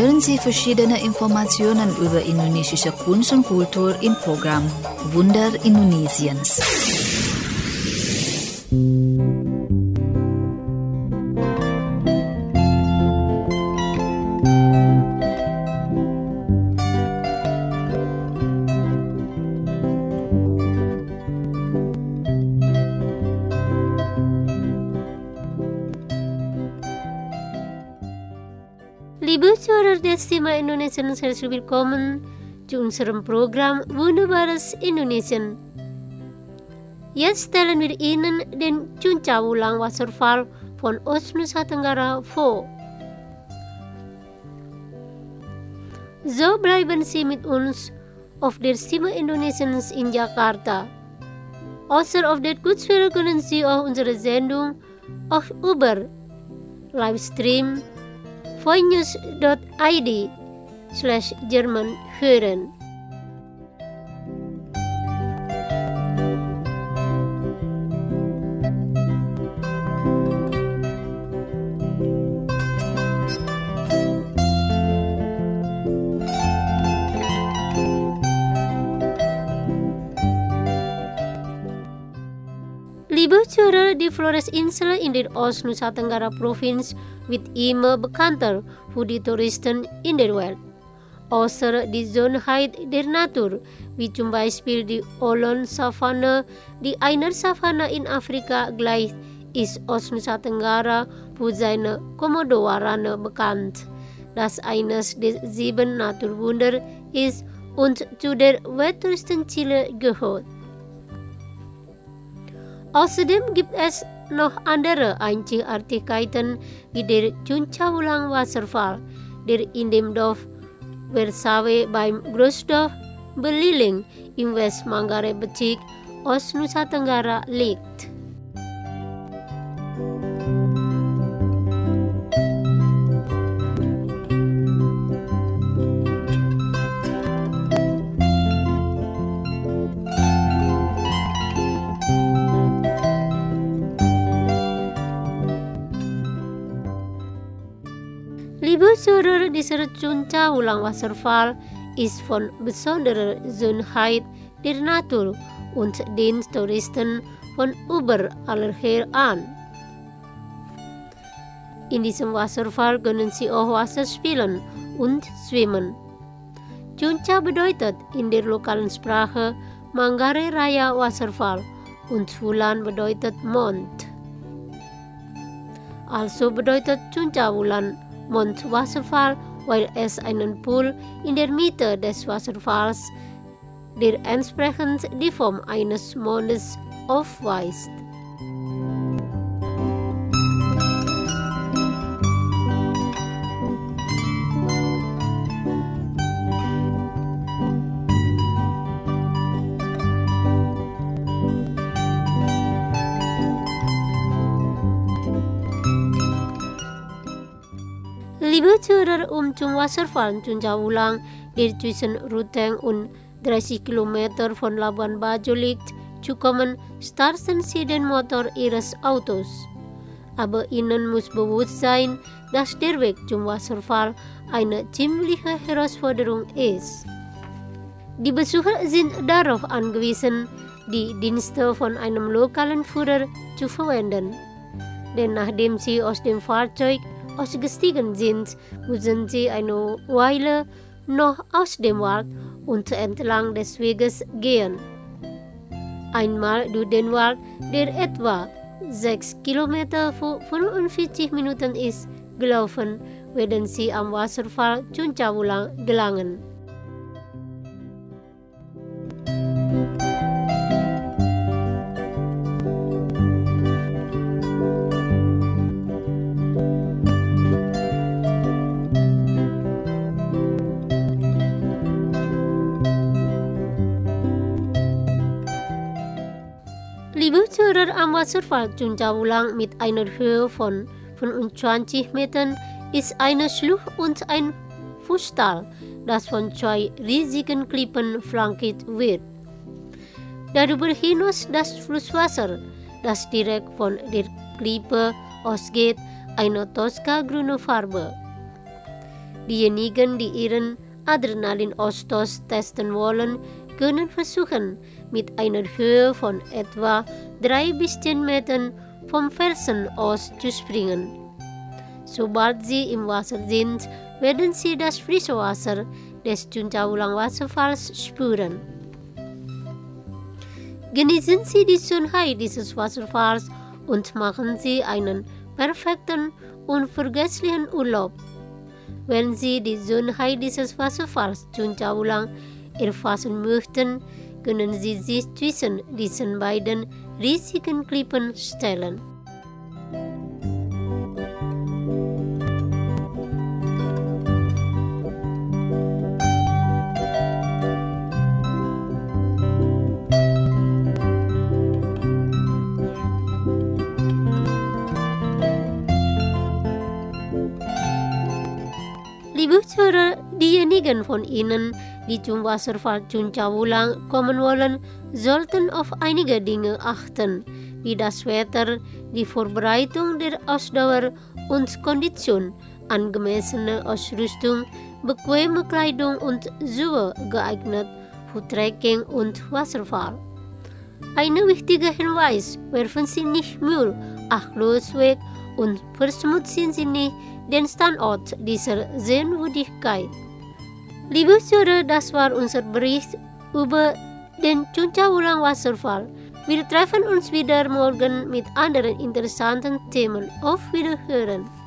hören Sie verschiedene Informationen über indonesische Kunst und Kultur im Programm Wunder Indonesiens. Liebe Zuhörer der Stimme Indonesien, herzlich willkommen zu unserem Programm Wunderbares Indonesien. Jetzt stellen wir Ihnen den Cuncawulang Wasserfall von Ostnusa Tenggara vor. So bleiben Sie mit uns auf der Stimme Indonesiens in Jakarta. Außer auf der Kurzwelle können Sie auch unsere Sendung auch über Livestream voinews.id/German hören. Liebe Zuhörer, die Flores-Insel in der Ost-Nusa Tenggara Provinz wird immer bekannter für die Touristen in der Welt. Außer die Schönheit der Natur, wie zum Beispiel die Olon-Savanne, die einer Savanne in Afrika gleicht, ist Ost-Nusa Tenggara für seine Komodo-Warane bekannt, das eines der 7 Naturwunder ist und zu der Welttouristenziele gehört. Außerdem gibt es noch andere Einzigartigkeiten wie der Cuncawulang Wasserfall, der in dem Dorf Wersawe beim Großdorf Beliling im West Manggarai Becik, Ost-Nusa Tenggara liegt. Liebe Zuhörer, dieser Cuncawulang Wasserfall ist von besonderer Schönheit der Natur und den Touristen von überall her an. In diesem Wasserfall können Sie auch Wasser spielen und schwimmen. Cunca bedeutet in der lokalen Sprache Manggarai Raya Wasserfall und Wulan bedeutet Mond. Also bedeutet Cuncawulang Mondwasserfall, weil es einen Pool in der Mitte des Wasserfalls, der entsprechend die Form eines Mondes aufweist. Liebe Zuhörer, zum Wasserfall Cuncawulang, der zwischen Ruteng und 30 Kilometer von Labuan Bajo liegt, zu kommen, starten Sie den Motor Ihres Autos. Aber Ihnen muss bewusst sein, dass der Weg zum Wasserfall eine ziemliche Herausforderung ist. Die Besucher sind darauf angewiesen, die Dienste von einem lokalen Führer zu verwenden. Denn nachdem Sie aus dem Fahrzeug ausgestiegen sind, müssen Sie eine Weile noch aus dem Wald und entlang des Weges gehen. Einmal durch den Wald, der etwa 6 Kilometer für 45 Minuten ist, gelaufen, werden Sie am Wasserfall Cuncawulang gelangen. Liebe Zuhörer, am Wasserfall Cuncawulang mit einer Höhe von 25 Metern ist eine Schlucht und ein Fußtal, das von 2 riesigen Klippen flankiert wird. Darüber hinaus das Flusswasser, das direkt von der Klippe ausgeht, eine toska-grüne Farbe. Diejenigen, die ihren Adrenalinausstoß testen wollen, können versuchen, mit einer Höhe von etwa 3 bis 10 Metern vom Felsen aus zu springen. Sobald sie im Wasser sind, werden sie das frische Wasser des Cuncaulang Wasserfalls spüren. Genießen Sie die Schönheit dieses Wasserfalls und machen Sie einen perfekten, unvergesslichen Urlaub. Wenn Sie die Schönheit dieses Wasserfalls Cuncaulang erfassen möchten, können Sie sich zwischen diesen beiden riesigen Klippen stellen. Liebe Hörer, diejenigen von Ihnen, die zum Wasserfall Cuncaulang kommen wollen, sollten auf einige Dinge achten, wie das Wetter, die Vorbereitung der Ausdauer und Kondition, angemessene Ausrüstung, bequeme Kleidung und Schuhe geeignet für Trekking und Wasserfall. Ein wichtiger Hinweis: werfen Sie nicht Müll achtlos weg und verschmutzen Sie nicht den Standort dieser Sehenswürdigkeit. Liebe Hörer, das war unser Bericht über den Cuncaulang Wasserfall. Wir treffen uns wieder morgen mit anderen interessanten Themen. Auf Wiederhören!